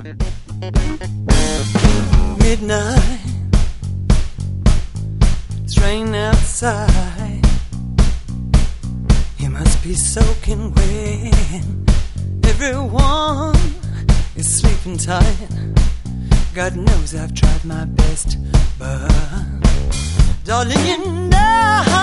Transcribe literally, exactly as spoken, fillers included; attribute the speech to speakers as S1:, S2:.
S1: Midnight, it's raining outside. You must be soaking wet. Everyone is sleeping tight. God knows I've tried my best, but darling, you know